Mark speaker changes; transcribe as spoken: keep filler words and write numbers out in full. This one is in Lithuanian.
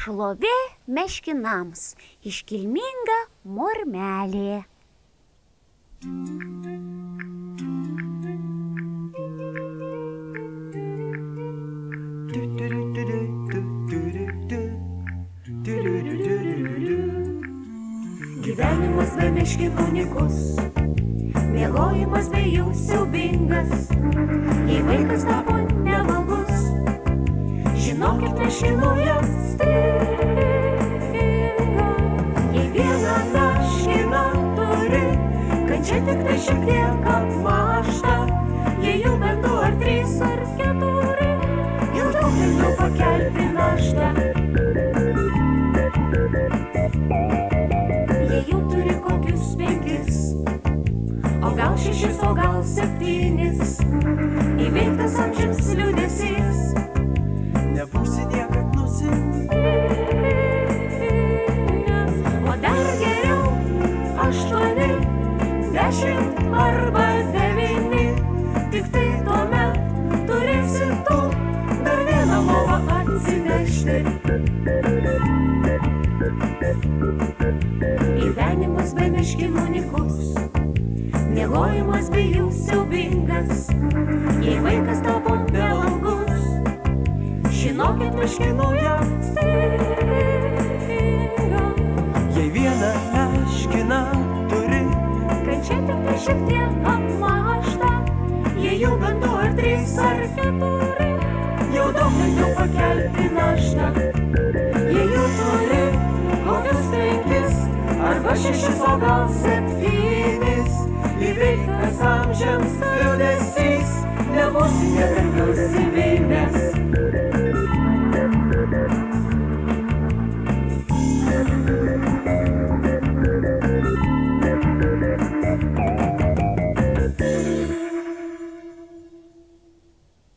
Speaker 1: Šlovė meškinams, iškilminga mormelė.
Speaker 2: Gyvenimas be meškinų nykus, miegojimas be jų siaubingas. Jei vaikas tapo nevalgus, žinokit, meškinų jam stinga. Jei vieną meškiną turi, kančia tik tai šiek tiek apmažta. Jei jų bent du ar trys ar keturi, jau daug lengviau pakelti naštą. Jei jų turi kokius penkis, o gal šešis, o gal septynis, įveiktas amžiams liūdesys,
Speaker 3: nebūsi niekad nusiminęs.
Speaker 2: o dar geriau aštuoni, dešimt arba devyni, tik tai tuomet turėsi tu dar vieną lovą atsinešti. Gyvenimas be meškinų nykus, miegojimo